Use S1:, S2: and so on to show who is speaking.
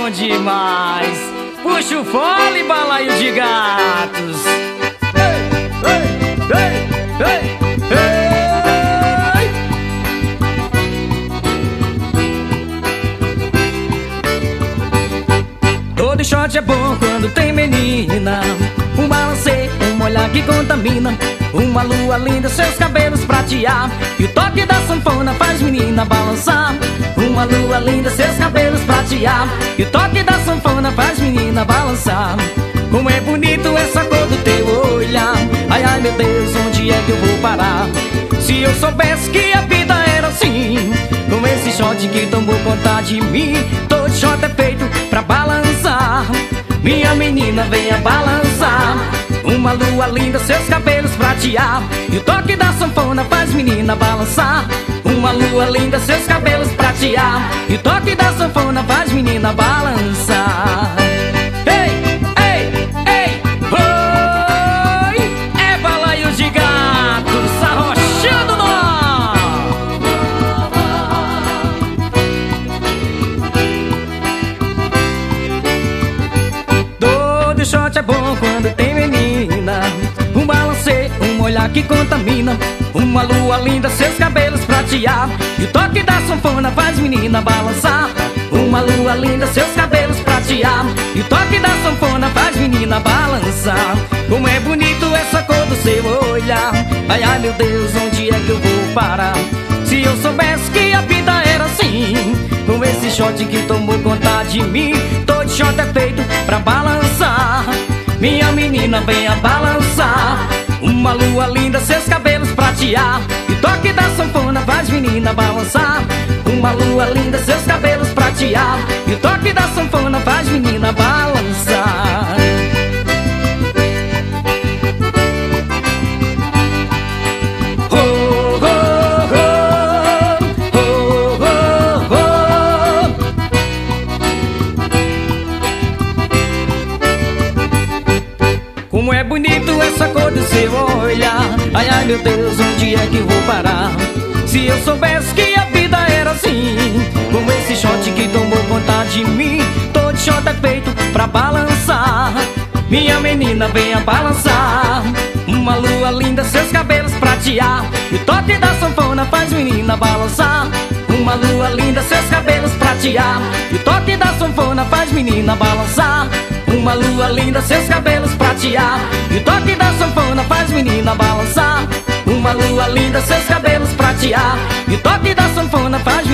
S1: bom demais. Puxa o fole, balaio de gatos. Ei, ei, ei, ei, ei. Todo shot é bom quando tem menina. Um balanceio, um olhar que contamina. Uma lua linda, seus cabelos pratear. E o toque da sanfona faz menina balançar. Uma lua linda, seus cabelos pratear. E o toque da sanfona faz menina balançar. Como é bonito essa cor do teu olhar. Ai, ai, meu Deus, onde é que eu vou parar? Se eu soubesse que a vida era assim, com esse shot que tomou conta de mim. Todo shot é feito pra balançar. Minha menina, venha balançar. Uma lua linda, seus cabelos pratear. E o toque da sanfona faz menina balançar. Uma lua linda, seus cabelos pratear. E o toque da sanfona faz menina balançar. Ei, ei, ei, oi! É balaio de gatos arrochando nó. Todo shot é bom quando tem menina. Um balanceio, um olhar que contamina. Uma lua linda, seus cabelos pratear. E o toque da sanfona faz menina balançar. Uma lua linda, seus cabelos pratear. E o toque da sanfona faz menina balançar. Como é bonito essa cor do seu olhar. Ai, ai, meu Deus, onde é que eu vou parar? Se eu soubesse que a vida era assim, com esse shot que tomou conta de mim. Todo shot é feito pra balançar. Minha menina, venha balançar. Uma lua linda, seus cabelos pratear. E o toque da sanfona faz menina balançar. Uma lua linda, seus cabelos pratear. E o toque da sanfona faz menina balançar. Oh, oh, oh, oh, oh, oh. Como é bonito essa cor do seu olhar. Ai, ai, meu Deus, onde é que eu vou parar? Se eu soubesse que a vida era assim, com esse shot que tomou conta de mim. Todo shot é feito pra balançar. Minha menina, venha balançar. Uma lua linda, seus cabelos pratear. E o toque da sanfona faz menina balançar. Uma lua linda, seus cabelos pratear. E o toque da sanfona faz menina balançar. Uma lua linda, seus cabelos pratear. E o toque da sanfona faz menina balançar. Uma lua linda, seus cabelos pratear. E o toque da sanfona faz